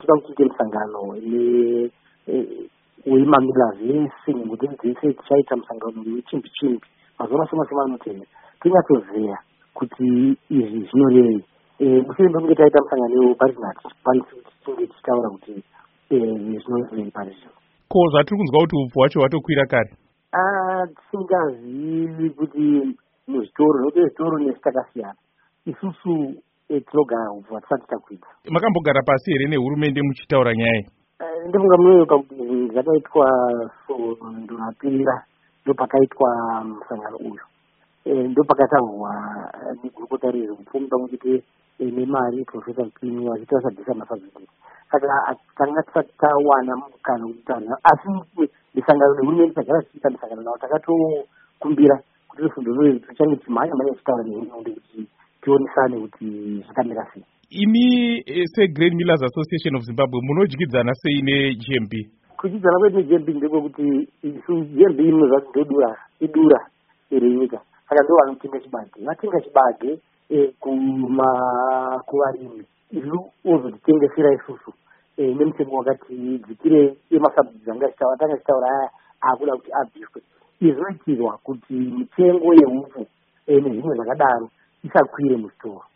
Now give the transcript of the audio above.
toda kuite musangano weimamira zvese nengudzi dzese tichaita musangano wechimbi chimbi mazuva mashoma anotevera tinyatsoziva kuti izvi zvinorei. Mushure mekunge taita musangano weparizvino hatikwanisi kuti tinge tichitaura kuti zvinorei parizvino. Ko zvatiri kunzwa kuti upfu hwacho hwatokwira kare? Tisingazivi kuti muzvitoro nokuti zvitoro nesi takasiyana. Isusu tinogara upfu hatisati takwidza. Makambogara pasi here nehurumende muchitaura nyaya? Ndifunga munoyoka kuti zvakaitwa ndorapira ndopakaitwa musangano uyu. Ndopakataurwa negurukota rezveupfumi pamwe chete nemari Profesa Mpini vachiti vasadhisa masazvidii. Saka tanga tisati tawana mukana wekutaura, asi misangano nehurumende tagara tichiita misangano navo takatokumbira kuti fundo tichange timhanya tichitaura nehurumende kuti tionesane kuti zvakamira sei. Imi seGrain Millers Association of Zimbabwe munodyidzana sei neGMB? Kudyidzana kwedu neGMB ndekwokuti isu GMB inozvati idura renyika, saka ndo vanotenga chibage. Vatenga chibage kuvarimi, isu ozotitengesera isusu nemutengo wakati dzikire emasabhudzi anga atanga achitaura akuda kuti abviswe. Izvi zvinoitirwa kuti mitengo yeupfu nezvimwe zvakadaro isakwire muzvitoro.